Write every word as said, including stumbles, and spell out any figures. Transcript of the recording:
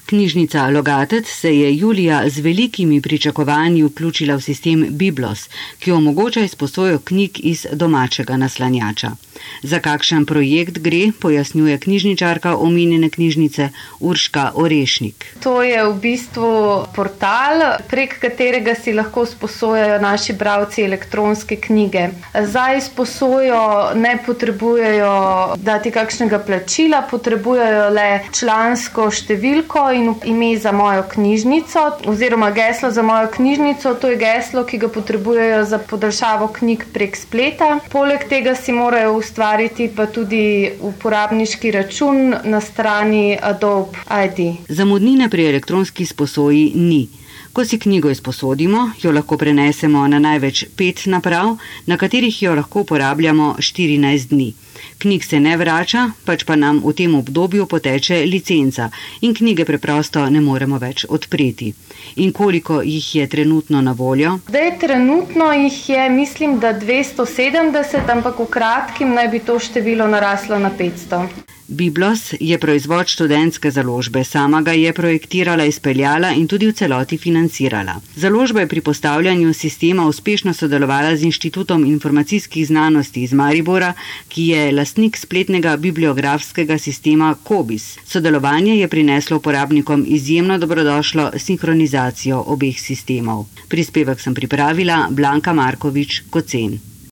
Knjižnica Logatec se je julija z velikimi pričakovanji vključila v sistem Biblos, ki omogoča izposojo knjig iz domačega naslanjača. Za kakšen projekt gre, pojasnjuje knjižničarka omenjene knjižnice Urška Orešnik. To je v bistvu portal, prek katerega si lahko sposojajo naši bralci elektronske knjige. Za izposojo ne potrebujejo dati kakšnega plačila, potrebujejo le člansko številko in ime za mojo knjižnico oziroma geslo za mojo knjižnico. To je geslo, ki ga potrebujejo za podaljšavo knjig prek spleta. Poleg tega si morajo ustvariti pa tudi uporabniški račun na strani Adobe I D. Zamudnine pri elektronski sposoji ni. Ko si knjigo izposodimo, jo lahko prenesemo na največ pet naprav, na katerih jo lahko uporabljamo štirinajst dni. Knjig se ne vrača, pač pa nam v tem obdobju poteče licenca in knjige preprosto ne moremo več odpreti. In koliko jih je trenutno na voljo? Zdaj trenutno jih je, mislim, da dvesto sedemdeset, ampak v kratkim naj bi to število naraslo na petsto. Biblos je proizvod študentske založbe, sama ga je projektirala, izpeljala in tudi v celoti financirala. Založba je pri postavljanju sistema uspešno sodelovala z Inštitutom informacijskih znanosti iz Maribora, ki je lastnik spletnega bibliografskega sistema Kobis. Sodelovanje je prineslo uporabnikom izjemno dobrodošlo sinhronizacijo obeh sistemov. Prispevek sem pripravila Blanka Markovič, Kocen.